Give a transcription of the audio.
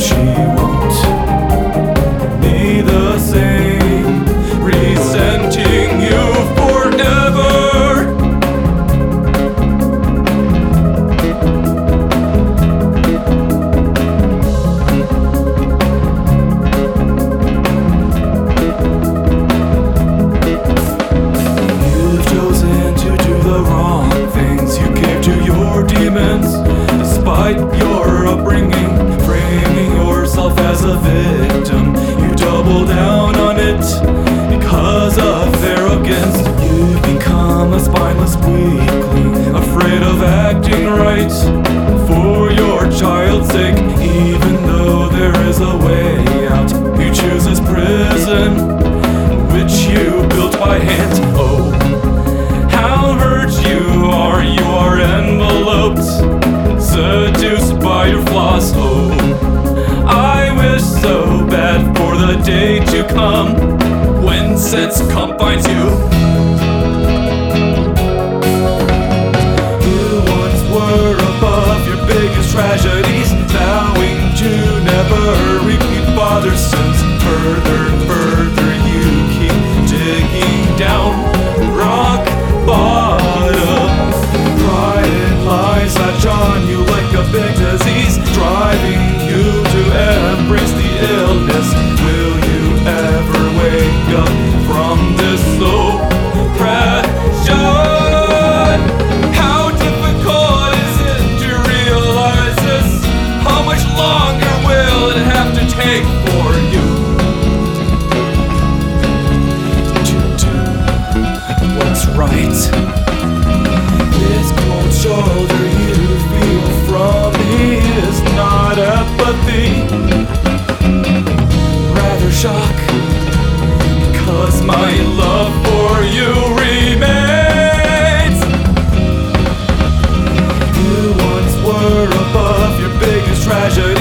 she won't be the same, resenting you forever. You've chosen to do the wrong things. You gave to your demons despite your upbringing, framing yourself as a victim. You double down on it because of arrogance. You've become a spineless weakling, afraid of acting right for your child's sake. Even though there is a way out, you choose this prison which you built by hand. Oh, how hurt you are enveloped, seduced by your flaws. Oh, I wish so bad for the day to come when sense confines you. You once were above your biggest tragedies, vowing to never repeat father's sins. Further and further you keep digging down rock bottom. Pride lies latch on you like a big disease, driving you to embrace the illness. Will you ever wake up from this oppression? How difficult is it to realize this? How much longer will it have to take for you to do what's right? This cold shoulder you feel from me is not apathy, rather shock, 'cause my love for you remains. You once were above your biggest tragedy,